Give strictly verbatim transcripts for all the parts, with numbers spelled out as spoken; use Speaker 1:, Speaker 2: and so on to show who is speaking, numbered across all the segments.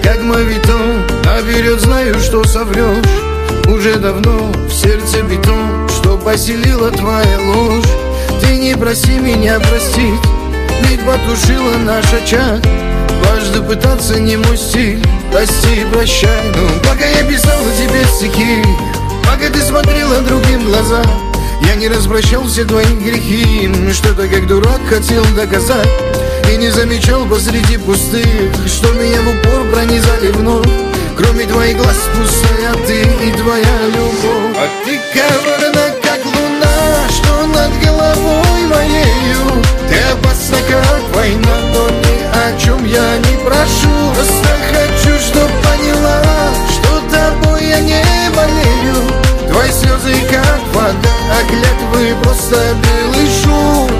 Speaker 1: как мавитон. Наперед знаю, что соврешь. Уже давно в сердце бетон, что поселила твоя ложь. Ты не проси меня простить, ведь потушила наш очаг. Дважды пытаться не мой стиль, прости, прощай. Ну, пока я писала тебе стихи, пока ты смотрела другим глаза, я не распрощал все твои грехи. Что-то как дурак хотел доказать и не замечал посреди пустых, что меня в упор пронизали вновь. Кроме твоих глаз пустая ты и твоя любовь. А ты коварна, как луна, что над головой моею. Ты опасна, как война, но ни о чем я не прошу. Просто хочу, чтоб поняла, что тобой я не болею. Твои слезы, как вода, а клятвы просто белый шум.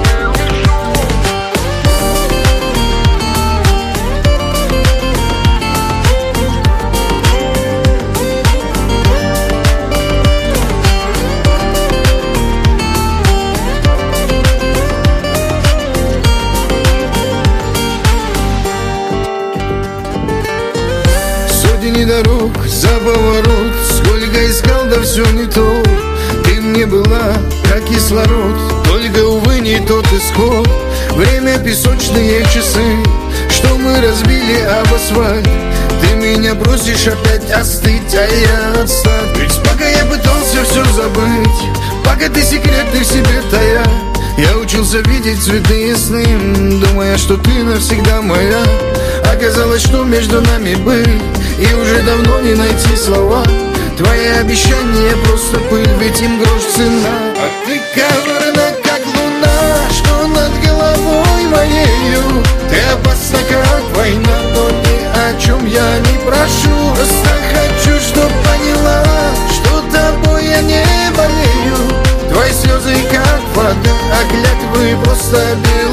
Speaker 1: Сотни дорог за поворот, сколько искал, да все не то. Ты мне была как кислород, только, увы, не тот исход. Время песочные часы, что мы разбили об асфальт. Ты меня просишь опять остыть, а я отстать. Ведь пока я пытался все забыть, пока ты секреты в себе тая, я учился видеть цветы и сны, думая, что ты навсегда моя. Оказалось, что между нами были, и уже давно не найти слова. Твои обещания просто пыль, ведь им грош цена. А ты коварна, как луна, что над головой моею. Ты опасна, как война, но ни о чем я не прошу. Просто хочу, чтоб поняла, что тобой я не болею. Твои слезы, как вода, а клятвы просто белые.